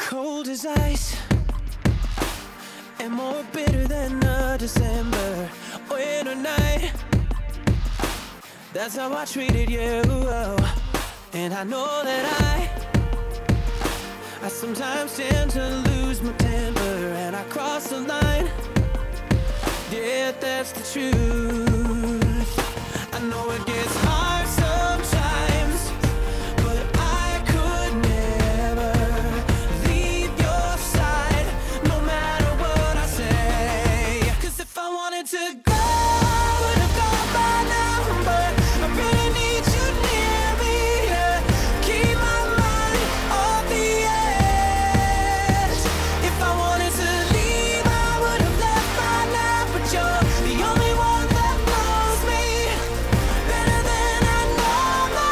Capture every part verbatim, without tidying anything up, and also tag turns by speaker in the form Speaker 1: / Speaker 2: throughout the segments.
Speaker 1: Cold as ice and more bitter than a December winter night. That's how I treated you. And I know that I I sometimes tend to lose my temper, and I cross the line. Yeah, that's the truth. I know it gets hard sometimes, but I could never leave your side, no matter what I say. 'Cause if I wanted to go, I would have gone by now, but I really need you near me to keep my mind off the edge. If I wanted to leave, I would have left by now, but you're the only one that knows me better than I know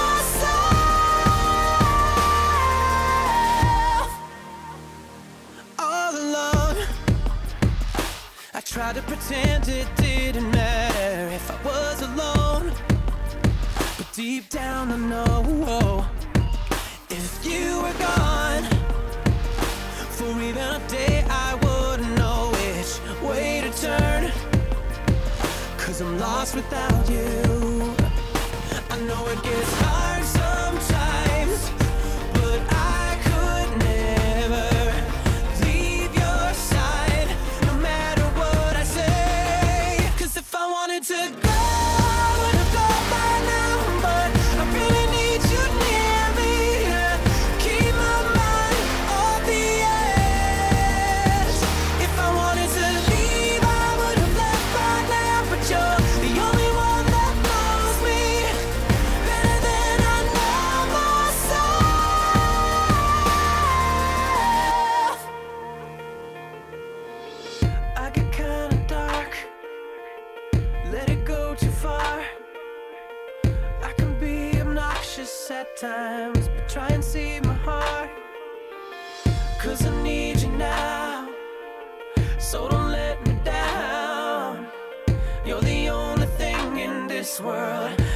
Speaker 1: myself. All alone, I tried to pretend it didn't matter if I was alone, but deep down I know if you were gone for even a day, I wouldn't know which way to turn. 'Cause I'm lost without you. I know it gets hard sometimes, but I could never leave your side, no matter what I say. 'Cause if I wanted to go, I would have gone by now, but I really need you near me to keep my mind off the edge. If I wanted to leave, I would have left by now, but you're the only one that knows me better than I know myself. I get kinda dark, let it go too far. I can be obnoxious at times, but try and see my heart. 'Cause I need you now, so don't let me down. You're the only thing in this world